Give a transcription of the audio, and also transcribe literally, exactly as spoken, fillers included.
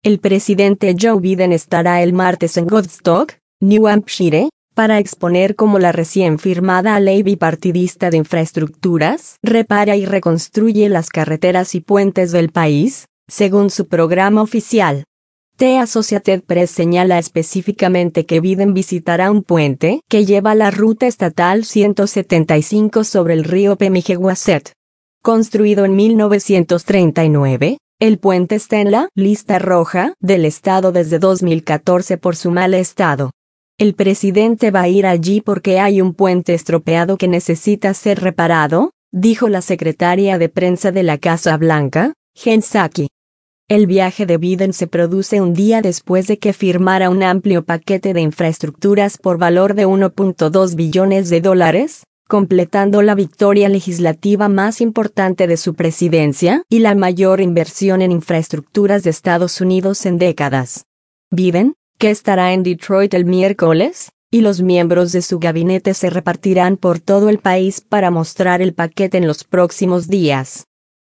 El presidente Joe Biden estará el martes en Woodstock, New Hampshire, para exponer cómo la recién firmada ley bipartidista de infraestructuras repara y reconstruye las carreteras y puentes del país, según su programa oficial. The Associated Press señala específicamente que Biden visitará un puente que lleva la ruta estatal ciento setenta y cinco sobre el río Pemigewasset. Construido en mil novecientos treinta y nueve, el puente está en la lista roja del estado desde dos mil catorce por su mal estado. El presidente va a ir allí porque hay un puente estropeado que necesita ser reparado, dijo la secretaria de prensa de la Casa Blanca, Jen Psaki. El viaje de Biden se produce un día después de que firmara un amplio paquete de infraestructuras por valor de uno punto dos billones de dólares, completando la victoria legislativa más importante de su presidencia y la mayor inversión en infraestructuras de Estados Unidos en décadas. Biden, que estará en Detroit el miércoles, y los miembros de su gabinete se repartirán por todo el país para mostrar el paquete en los próximos días.